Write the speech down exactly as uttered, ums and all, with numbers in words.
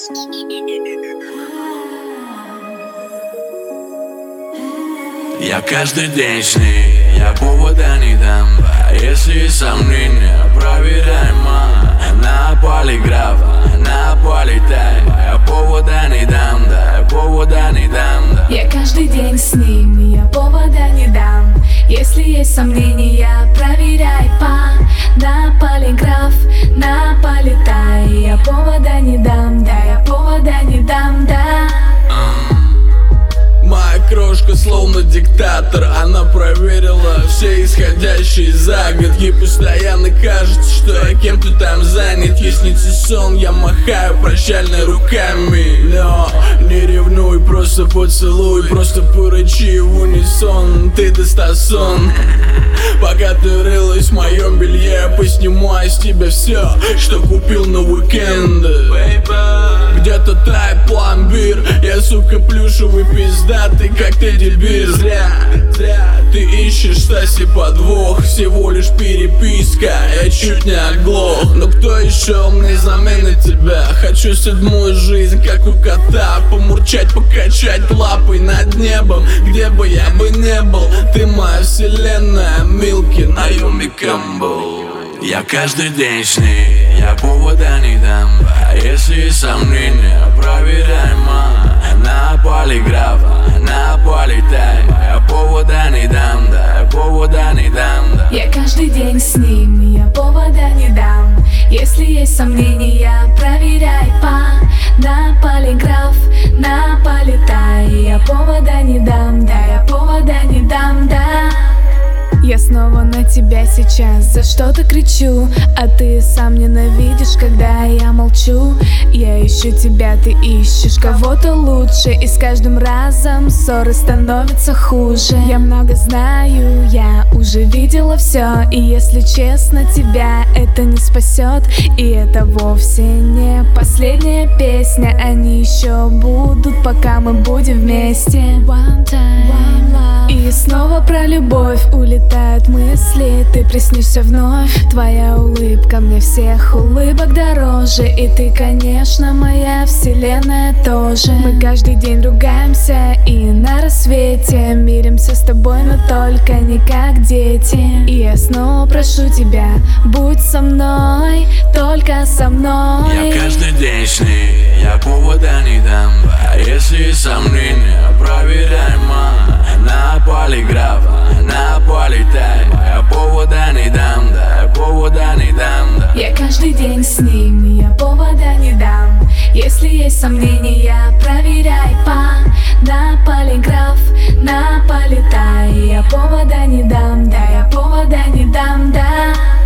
Я каждый день с ней, я повода не дам. Если есть сомнения, проверяй, ма. На полиграф, на полетай. Я повода не дам, да, я повода не дам, да. Я каждый день с ним, я повода не дам. Если есть сомнения, проверяй, па. На полиграф, на полетай. Я повода не дам, да, я повода не дам, да. Моя крошка словно диктатор. Она проверила все исходящие за год. Ей постоянно кажется, что я кем-то там занят. Ей снится сон, я махаю прощальной руками. Но не ревнуй, просто поцелуй. Просто порычи в унисон. Ты достосон. Пока ты рылась в моем белье, я поснимаю с тебя все, что купил на уикенды. Где-то тает пломбир. Я, сука, плюшевый пиздатый, как ты дебиль. Зря, зря ты ищешь, Стаси, подвох. Всего лишь переписка, я чуть не оглох. Но кто еще мне заменит тебя? Хочу седьмую жизнь, как у кота. Помурчать, покачать лапой над небом. Где бы я бы не был, ты моя вселенная. Милки, Наоми Кэмпбелл. Я каждый день с ней, я повода не дам. Если есть сомнения, проверяй, ма. На полиграф, на полетай. Я повода не дам, да, я повода не дам, да. Я каждый день с ним, я повода не дам. Если есть сомнения, проверяй, па. На полиграф, на полетай. Я повода не дам, да, я повода не дам, да. Я снова на тебя сейчас за что-то кричу, а ты сам ненавидишь, когда я молчу. Я ищу тебя, ты ищешь кого-то лучше, и с каждым разом ссоры становятся хуже. Я много знаю, я уже видела все, и если честно, тебя это не спасет. И это вовсе не последняя песня, они еще будут, пока мы будем вместе. One time, one love. И снова про любовь улетают мысли, ты приснишься вновь. Твоя улыбка мне всех улыбок дороже, и ты, конечно, моя вселенная тоже. Мы каждый день ругаемся, и на рассвете миримся с тобой, но только не как дети. И я снова прошу тебя, будь со мной, только со мной. Я каждый день с ней, я повода не дам. Если есть сомнения, проверяй, ма. На полиграф, на полетай. Я повода не дам, да, я повода не дам, да. Я каждый день с ним, я повода не дам. Если есть сомнения, проверяй, па. На полиграф, на полетай. Я повода не дам, да, я повода не дам, да.